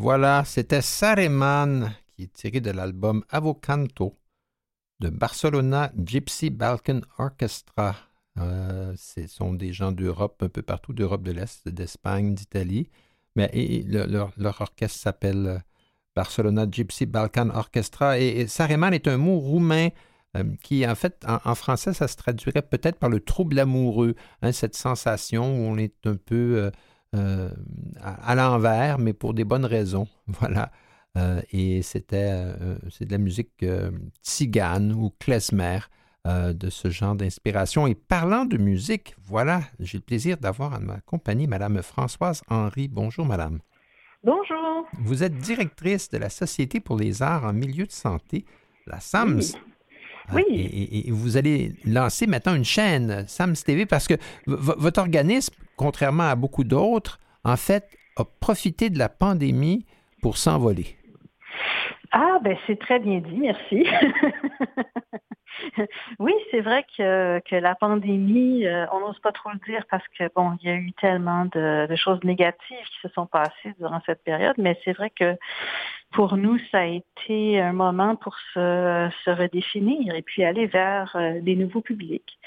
Voilà, c'était Sareman qui est tiré de l'album Avocanto de Barcelona Gypsy Balkan Orchestra. Ce sont des gens d'Europe, un peu partout, d'Europe de l'Est, d'Espagne, d'Italie. Mais leur orchestre s'appelle Barcelona Gypsy Balkan Orchestra. Et Sareman est un mot roumain qui, en fait, en français, ça se traduirait peut-être par le trouble amoureux, hein, cette sensation où on est un peu à l'envers, mais pour des bonnes raisons. Voilà. Et c'est de la musique tzigane ou klezmer, de ce genre d'inspiration. Et parlant de musique, voilà, j'ai le plaisir d'avoir à ma compagnie Madame Françoise Henry. Bonjour, Madame. Bonjour. Vous êtes directrice de la Société pour les arts en milieu de santé, la SAMS. Oui. Et vous allez lancer maintenant une chaîne, SAMS TV, parce que votre organisme, contrairement à beaucoup d'autres, en fait, a profité de la pandémie pour s'envoler. Ah, ben c'est très bien dit, merci. Oui, c'est vrai que la pandémie, on n'ose pas trop le dire parce que, bon, il y a eu tellement de choses négatives qui se sont passées durant cette période, mais c'est vrai que pour nous, ça a été un moment pour se redéfinir et puis aller vers des nouveaux publics.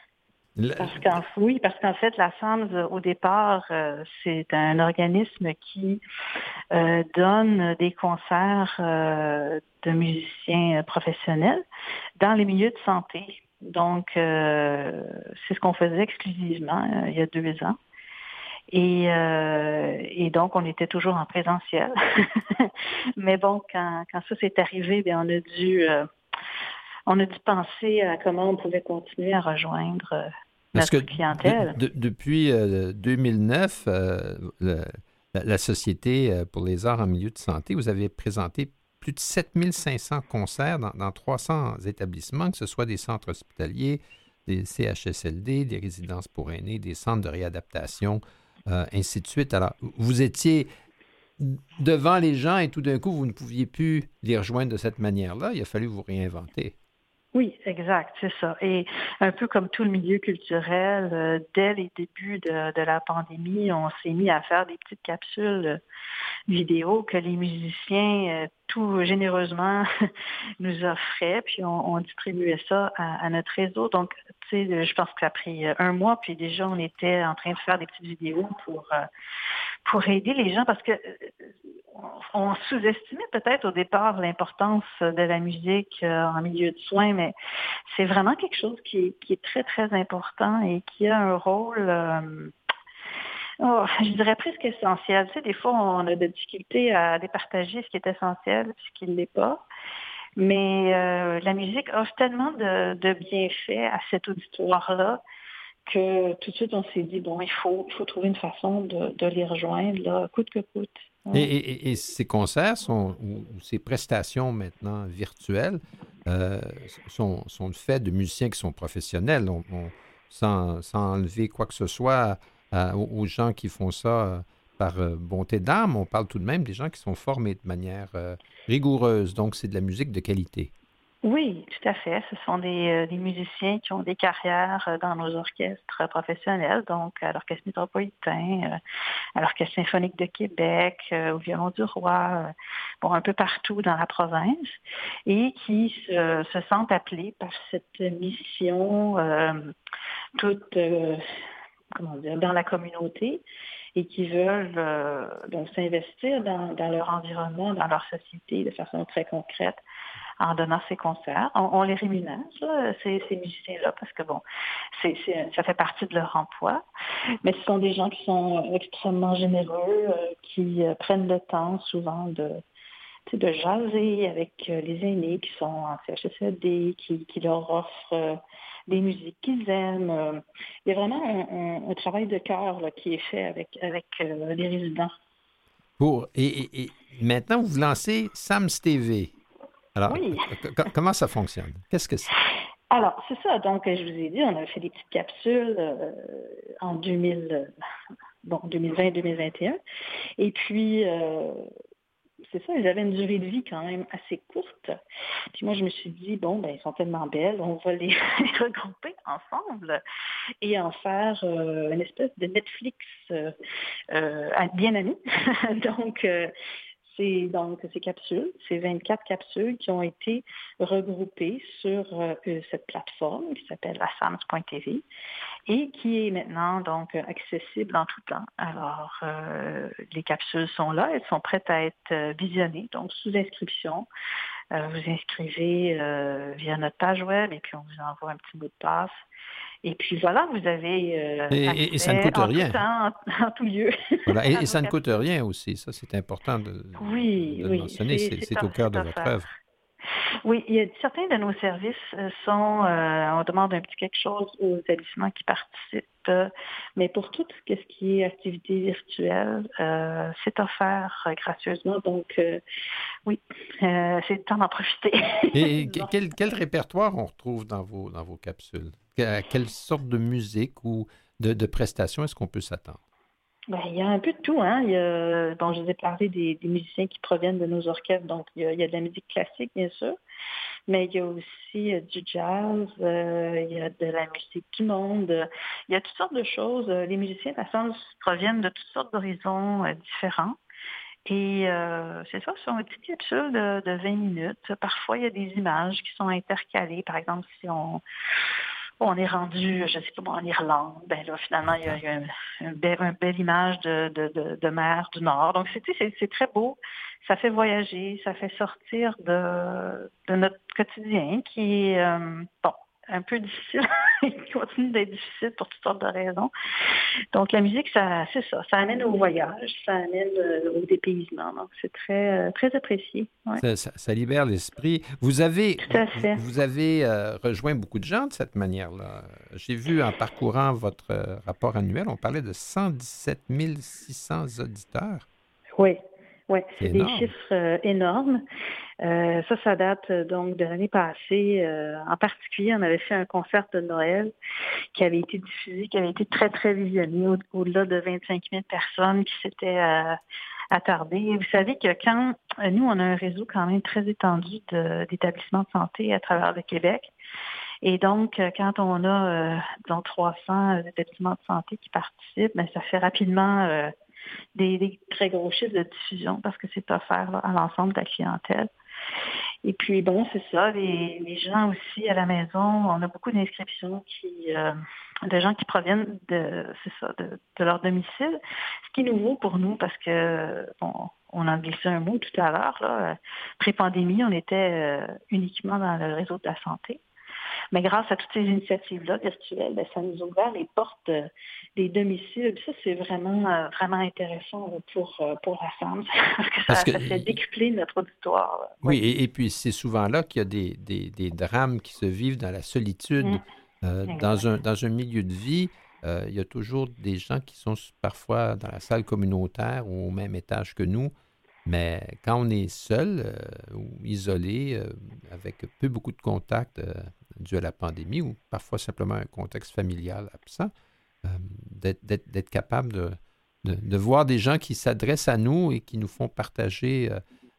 Parce qu'en fait, la SAMS, au départ, c'est un organisme qui donne des concerts de musiciens professionnels dans les milieux de santé. Donc, c'est ce qu'on faisait exclusivement il y a 2 ans. Et donc, on était toujours en présentiel. Mais bon, quand ça s'est arrivé, bien, on a dû penser à comment on pouvait continuer à rejoindre notre clientèle. Depuis 2009, la Société pour les arts en milieu de santé, vous avez présenté plus de 7500 concerts dans 300 établissements, que ce soit des centres hospitaliers, des CHSLD, des résidences pour aînés, des centres de réadaptation, ainsi de suite. Alors, vous étiez devant les gens et tout d'un coup, vous ne pouviez plus les rejoindre de cette manière-là. Il a fallu vous réinventer. Oui, exact, c'est ça. Et un peu comme tout le milieu culturel, dès les débuts de la pandémie, on s'est mis à faire des petites capsules vidéo que les musiciens tout généreusement nous offraient, puis on distribuait ça à notre réseau. Donc, tu sais, je pense que ça a pris 1 mois, puis déjà on était en train de faire des petites vidéos pour aider les gens, parce que on sous-estimait peut-être au départ l'importance de la musique en milieu de soins, mais c'est vraiment quelque chose qui est très, très important et qui a un rôle, je dirais presque essentiel. Tu sais, des fois, on a des difficultés à départager ce qui est essentiel et ce qui ne l'est pas. Mais la musique offre tellement de bienfaits à cet auditoire-là que tout de suite, on s'est dit, bon, il faut trouver une façon de les rejoindre, là, coûte que coûte. Et ces concerts ou ces prestations maintenant virtuelles sont le fait de musiciens qui sont professionnels, sans enlever quoi que ce soit aux gens qui font ça par bonté d'âme. On parle tout de même des gens qui sont formés de manière rigoureuse, donc c'est de la musique de qualité. Oui, tout à fait. Ce sont des musiciens qui ont des carrières dans nos orchestres professionnels, donc à l'Orchestre métropolitain, à l'Orchestre symphonique de Québec, au Violon du Roi, un peu partout dans la province, et qui se sentent appelés par cette mission toute, dans la communauté, et qui veulent donc s'investir dans leur environnement, dans leur société de façon très concrète, en donnant ces concerts. On les rémunère, ces musiciens-là, parce que ça fait partie de leur emploi. Mais ce sont des gens qui sont extrêmement généreux, qui prennent le temps souvent de jaser avec les aînés qui sont en CHSLD, qui leur offrent des musiques qu'ils aiment. Il y a vraiment un travail de cœur là, qui est fait avec les résidents. Et maintenant, vous lancez SAMS TV. Alors, oui. Comment ça fonctionne? Qu'est-ce que c'est? Alors, c'est ça. Donc, je vous ai dit, on avait fait des petites capsules en 2020-2021. Et puis, c'est ça, ils avaient une durée de vie quand même assez courte. Puis moi, je me suis dit, ils sont tellement belles, on va les regrouper ensemble et en faire une espèce de Netflix bien ami. Donc, C'est donc ces capsules, ces 24 capsules qui ont été regroupées sur cette plateforme qui s'appelle lasams.tv et qui est maintenant donc accessible en tout temps. Alors, les capsules sont là, elles sont prêtes à être visionnées, donc sous inscription. Vous inscrivez via notre page web et puis on vous envoie un petit mot de passe. Et puis voilà, vous avez et ça ne coûte rien. Tout temps, en tout lieu. Voilà, et ça ne coûte rien aussi. Ça, c'est important de le mentionner. C'est au cœur de votre œuvre. Oui, il y a certains de nos services on demande un petit quelque chose aux établissements qui participent, mais pour tout ce qui est activité virtuelle, c'est offert gracieusement. Donc, oui, c'est le temps d'en profiter. Et quel répertoire on retrouve dans vos capsules? À quelle sorte de musique ou de prestations est-ce qu'on peut s'attendre? Ben, il y a un peu de tout, hein. Je vous ai parlé des musiciens qui proviennent de nos orchestres, donc il y a de la musique classique, bien sûr, mais il y a aussi du jazz, il y a de la musique du monde, il y a toutes sortes de choses. Les musiciens de la Sams proviennent de toutes sortes d'horizons différents. Et c'est ça, ce sont des petites capsules de 20 minutes. Parfois, il y a des images qui sont intercalées. Par exemple, si on est rendu, je sais pas, en Irlande, ben là, finalement, il y a une belle image de mer du Nord. Donc, c'est très beau. Ça fait voyager, ça fait sortir de notre quotidien qui est, un peu difficile. Il continue d'être difficile pour toutes sortes de raisons. Donc, la musique, c'est ça. Ça amène au voyage, ça amène au dépaysement. Donc, c'est très, très apprécié. Ouais. Ça libère l'esprit. Vous avez Tout à fait. Vous avez rejoint beaucoup de gens de cette manière-là. J'ai vu en parcourant votre rapport annuel, on parlait de 117 600 auditeurs. Oui. Oui, c'est des énorme. chiffres énormes. Ça date donc de l'année passée. En particulier, on avait fait un concert de Noël qui avait été diffusé, qui avait été très, très visionné, au-delà de 25 000 personnes qui s'étaient attardées. Et vous savez que quand nous, on a un réseau quand même très étendu d'établissements de santé à travers le Québec. Et donc, quand on a 300 établissements de santé qui participent, ben, ça fait rapidement des très gros chiffres de diffusion parce que c'est offert là, à l'ensemble de la clientèle. Et puis, bon, c'est ça, les gens aussi à la maison, on a beaucoup d'inscriptions de gens qui proviennent de leur domicile, ce qui est nouveau pour nous parce que, on en glissait un mot tout à l'heure, là, pré-pandémie, on était uniquement dans le réseau de la santé. Mais grâce à toutes ces initiatives-là virtuelles, ben, ça nous a ouvert les portes des domiciles. Ça, c'est vraiment, vraiment intéressant pour la Sams, parce que ça fait décupler notre auditoire. Là. Oui, et puis c'est souvent là qu'il y a des drames qui se vivent dans la solitude. Dans un milieu de vie, il y a toujours des gens qui sont parfois dans la salle communautaire ou au même étage que nous. Mais quand on est seul ou isolé, avec beaucoup de contacts dû à la pandémie ou parfois simplement un contexte familial absent, d'être capable de voir des gens qui s'adressent à nous et qui nous font partager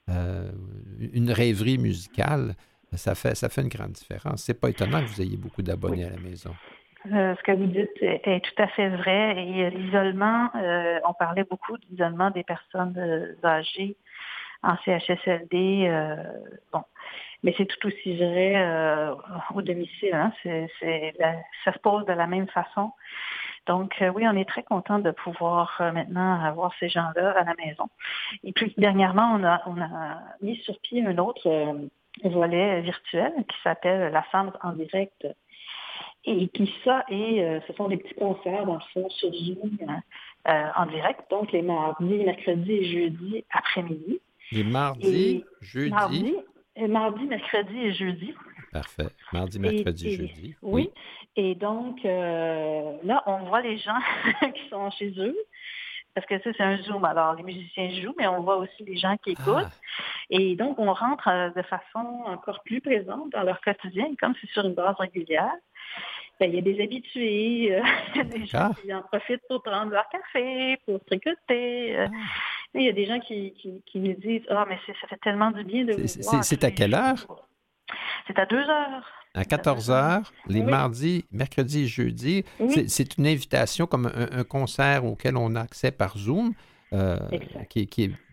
une rêverie musicale, ça fait une grande différence. C'est pas étonnant que vous ayez beaucoup d'abonnés à la maison. Ce que vous dites est tout à fait vrai. Et l'isolement, on parlait beaucoup de l'isolement des personnes âgées en CHSLD. Mais c'est tout aussi vrai au domicile. Hein. Ça se pose de la même façon. Donc, oui, on est très content de pouvoir maintenant avoir ces gens-là à la maison. Et puis, dernièrement, on a mis sur pied un autre volet virtuel qui s'appelle la Sams en direct. Et puis ce sont des petits concerts, dans le fond, sur Zoom en direct, donc les mardis, mercredis et jeudis après-midi. Les mardis, jeudi? Mardi, mercredi et jeudi. Parfait. Mardi, mercredi, jeudi. Oui. Et donc, là, on voit les gens qui sont chez eux, parce que ça, c'est un Zoom. Alors, les musiciens jouent, mais on voit aussi les gens qui écoutent. Et donc, on rentre de façon encore plus présente dans leur quotidien, comme c'est sur une base régulière. Ben, il y a des habitués, des gens qui en profitent pour prendre leur café, pour tricoter. Il y a des gens qui nous disent « Ah, mais ça fait tellement du bien de vous voir. » C'est à quelle heure? C'est à 2h. À 14h, les mardis, mercredis et jeudis. Oui. C'est une invitation comme un concert auquel on a accès par Zoom, qui est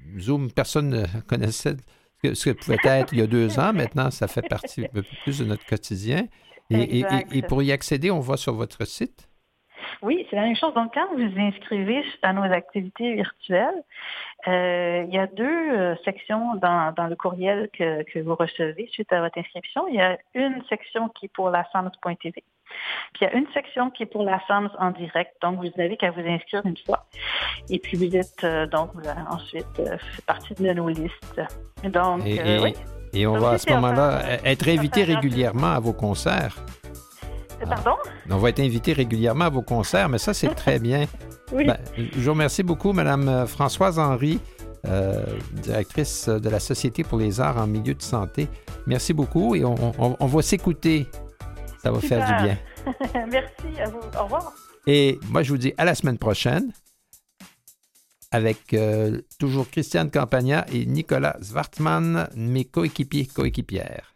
Zoom, personne ne connaissait ce que pouvait être il y a 2 ans. Maintenant, ça fait partie un peu plus de notre quotidien. Et pour y accéder, on va sur votre site? Oui, c'est la même chose. Donc, quand vous vous inscrivez à nos activités virtuelles, il y a 2 sections dans le courriel que vous recevez suite à votre inscription. Il y a une section qui est pour la SAMS.tv. Puis il y a une section qui est pour la SAMS en direct. Donc, vous n'avez qu'à vous inscrire une fois. Et puis, vous êtes ensuite fait partie de nos listes. Donc, oui. Et on va à ce moment-là être invité régulièrement à vos concerts. Pardon? On va être invité régulièrement à vos concerts, mais ça, c'est très bien. Oui. Je vous remercie beaucoup, Mme Françoise Henry, directrice de la Société pour les arts en milieu de santé. Merci beaucoup et on va s'écouter. Ça va faire du bien. Merci à vous. Au revoir. Et moi, je vous dis à la semaine prochaine avec toujours Christiane Campagna et Nicolas Zwartman, mes coéquipières.